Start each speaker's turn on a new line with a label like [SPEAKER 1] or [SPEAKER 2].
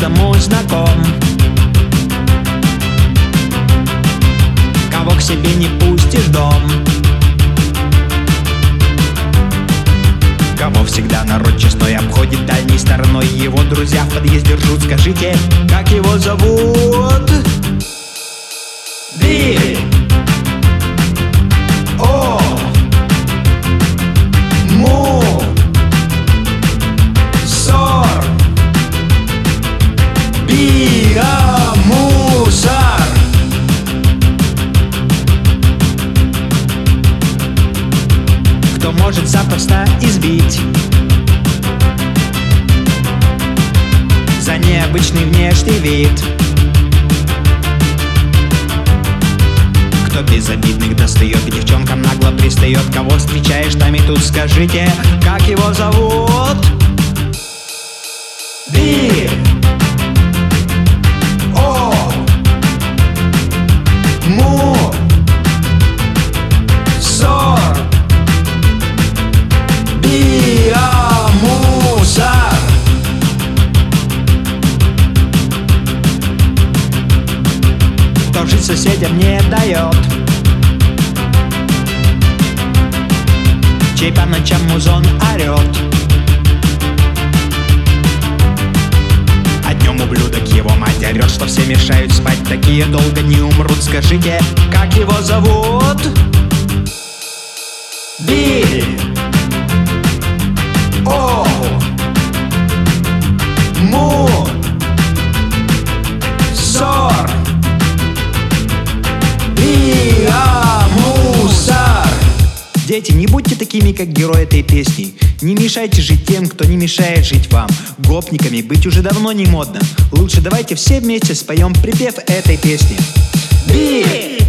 [SPEAKER 1] каждому знаком. Кого к себе не пустишь в дом, кого всегда народ честной обходит дальней стороной. Его друзья в подъезде ржут. Скажите, как его зовут? Би, о, му, сор, биомусор. Кто может запросто избить за необычный внешний вид, кто безобидных достает, к девчонкам нагло пристает. Кого встречаешь там и тут, скажите, как его зовут? Би, о, му, сор, биомусор. Кто жить соседям не дает, чей по ночам музон орет, а днем ублюдок его мать орет, что все мешают спать, такие долго не умрут. Скажите, как его зовут? Би, о, му, сор, биомусор. Дети, не будьте такими, как герои этой песни. Не мешайте жить тем, кто не мешает жить вам. Гопниками быть уже давно не модно. Лучше давайте все вместе споем припев этой песни. Би,